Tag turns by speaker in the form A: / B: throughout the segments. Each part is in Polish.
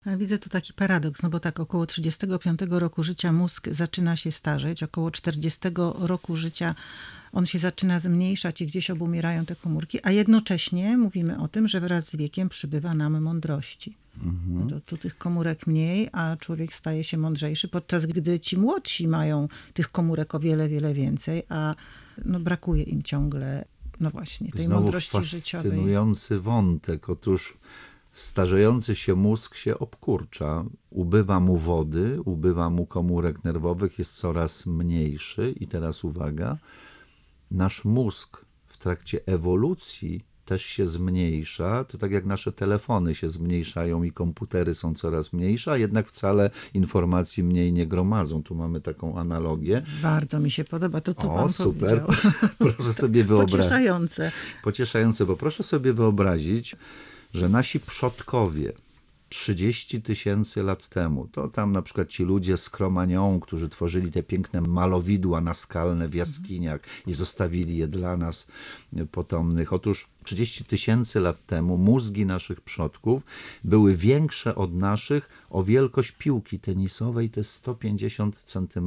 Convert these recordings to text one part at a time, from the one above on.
A: Ja widzę tu taki paradoks, no bo tak około 35 roku życia mózg zaczyna się starzeć, około 40 roku życia on się zaczyna zmniejszać i gdzieś obumierają te komórki, a jednocześnie mówimy o tym, że wraz z wiekiem przybywa nam mądrości. No to tu tych komórek mniej, a człowiek staje się mądrzejszy, podczas gdy ci młodsi mają tych komórek o wiele, wiele więcej, a no brakuje im ciągle, no właśnie, tej
B: Znowu
A: mądrości życiowej.
B: fascynujący wątek. Otóż starzejący się mózg się obkurcza, ubywa mu wody, ubywa mu komórek nerwowych, jest coraz mniejszy. I teraz uwaga, nasz mózg w trakcie ewolucji też się zmniejsza. To tak jak nasze telefony się zmniejszają i komputery są coraz mniejsze, a jednak wcale informacji mniej nie gromadzą. Tu mamy taką analogię.
A: Bardzo mi się podoba to, co pan
B: Super.
A: powiedział.
B: Proszę sobie wyobrazić.
A: Pocieszające.
B: Pocieszające, bo proszę sobie wyobrazić, że nasi przodkowie 30 000 lat temu, to tam na przykład ci ludzie z Cro-Magnon, którzy tworzyli te piękne malowidła naskalne w jaskiniach i zostawili je dla nas potomnych. Otóż 30 000 lat temu mózgi naszych przodków były większe od naszych o wielkość piłki tenisowej, to jest 150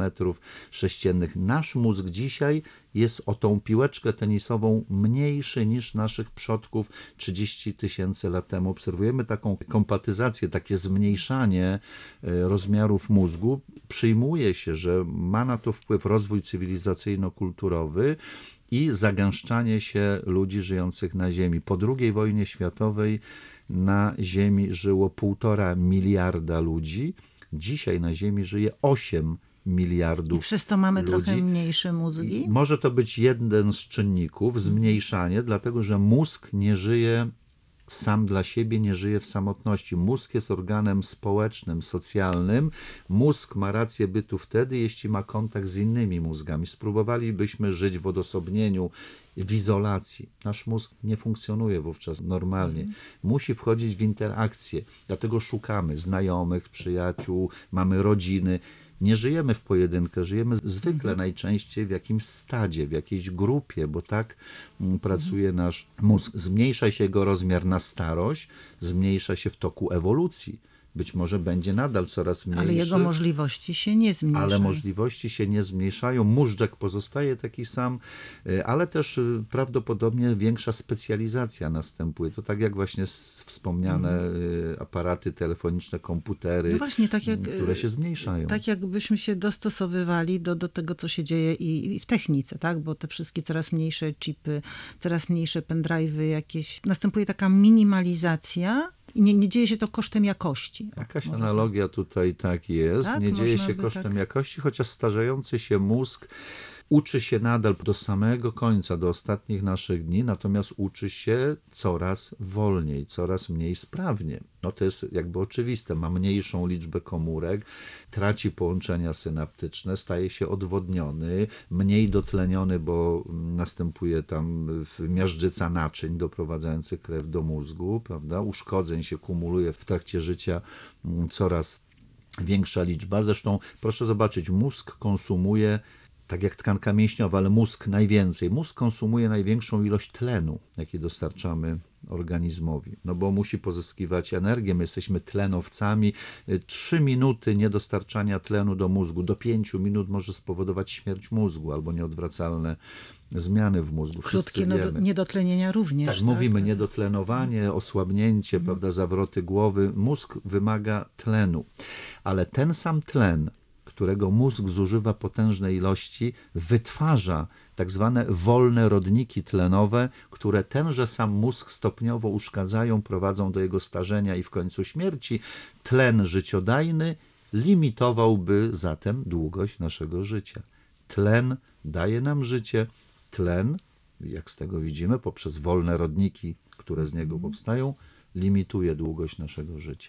B: cm3. Nasz mózg dzisiaj jest o tą piłeczkę tenisową mniejszy niż naszych przodków 30 000 lat temu. Obserwujemy taką kompatyzację, takie zmniejszanie rozmiarów mózgu. Przyjmuje się, że ma na to wpływ rozwój cywilizacyjno-kulturowy i zagęszczanie się ludzi żyjących na Ziemi. Po II wojnie światowej na Ziemi żyło 1,5 miliarda ludzi. Dzisiaj na Ziemi żyje 8 miliardów.
A: I przez to mamy
B: ludzi.
A: trochę mniejsze mózgi?
B: I może to być jeden z czynników, zmniejszanie, dlatego że mózg nie żyje sam dla siebie, nie żyje w samotności. Mózg jest organem społecznym, socjalnym. Mózg ma rację bytu wtedy, jeśli ma kontakt z innymi mózgami. Spróbowalibyśmy żyć w odosobnieniu, w izolacji. Nasz mózg nie funkcjonuje wówczas normalnie. Musi wchodzić w interakcję. Dlatego szukamy znajomych, przyjaciół, mamy rodziny. Nie żyjemy w pojedynkę, żyjemy zwykle najczęściej w jakimś stadzie, w jakiejś grupie, bo tak pracuje nasz mózg. Zmniejsza się jego rozmiar na starość, zmniejsza się w toku ewolucji. Być może będzie nadal coraz mniejszy.
A: Ale jego możliwości się nie zmniejszają.
B: Ale możliwości się nie zmniejszają. Móżdżek pozostaje taki sam, ale też prawdopodobnie większa specjalizacja następuje. To tak jak właśnie wspomniane aparaty telefoniczne, komputery,
A: No właśnie,
B: które się zmniejszają.
A: Tak jakbyśmy się dostosowywali do tego, co się dzieje i w technice, tak? Bo te wszystkie coraz mniejsze chipy, coraz mniejsze pendrive'y jakieś. Następuje taka minimalizacja i nie dzieje się to kosztem jakości.
B: Jakaś analogia tutaj tak jest.
A: Tak,
B: Nie dzieje
A: można
B: się
A: by
B: kosztem
A: tak.
B: jakości, chociaż starzejący się mózg uczy się nadal do samego końca, do ostatnich naszych dni, natomiast uczy się coraz wolniej, coraz mniej sprawnie. No to jest jakby oczywiste. Ma mniejszą liczbę komórek, traci połączenia synaptyczne, staje się odwodniony, mniej dotleniony, bo następuje tam miażdżyca naczyń doprowadzających krew do mózgu, prawda? Uszkodzeń się kumuluje w trakcie życia coraz większa liczba. Zresztą proszę zobaczyć, mózg konsumuje, tak jak tkanka mięśniowa, ale mózg najwięcej. Mózg konsumuje największą ilość tlenu, jaki dostarczamy organizmowi, no bo musi pozyskiwać energię. My jesteśmy tlenowcami. 3 minuty niedostarczania tlenu do mózgu, do 5 minut może spowodować śmierć mózgu albo nieodwracalne zmiany w mózgu.
A: Krótkie niedotlenienia również.
B: Tak, mówimy niedotlenowanie, osłabnięcie, prawda, zawroty głowy. Mózg wymaga tlenu, ale ten sam tlen, którego mózg zużywa potężne ilości, wytwarza tak zwane wolne rodniki tlenowe, które tenże sam mózg stopniowo uszkadzają, prowadzą do jego starzenia i w końcu śmierci. Tlen życiodajny limitowałby zatem długość naszego życia. Tlen daje nam życie. Tlen, jak z tego widzimy, poprzez wolne rodniki, które z niego powstają, limituje długość naszego życia.